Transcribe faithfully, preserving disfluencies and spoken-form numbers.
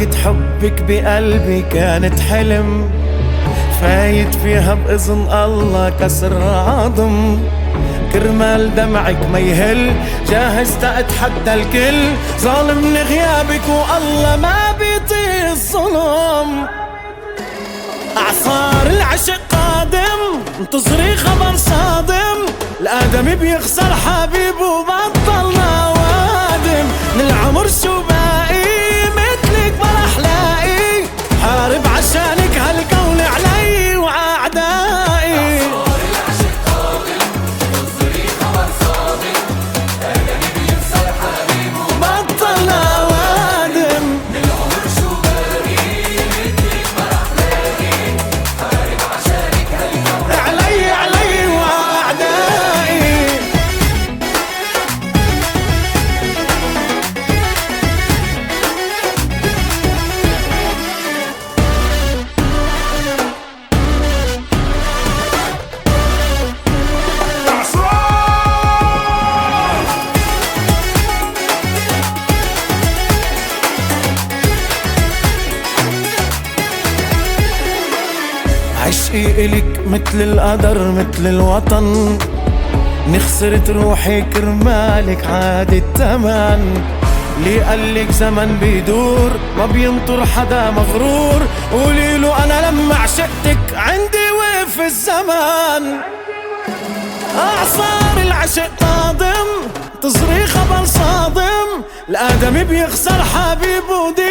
ورقة حبك بقلبي كانت حلم، فايت فيها بإذن الله كسر عظم. كرمال دمعك ما يهل جاهز تتحدى الكل، ظالم لغيابك والله ما بيطيق الظلم. أعصار العشق قادم انتظري خبر صادم، الآدمي بيخسر حبيبه وبطل نوادم. من العمر شو باقي مثلك ما رح لاقي، حارب عشانك هالكون علي وعأعدائي. عشقي إلك مثل القدر مثل الوطن، نخسرت روحي كرمالك عاد التمن. لي قالك زمن بيدور ما بينطر حدا مغرور، قوليله أنا لما عشقتك عندي وقف الزمن. أعصار العشق قادم انتظري خبر صادم، الآدمي بيخسر حبيبه ودي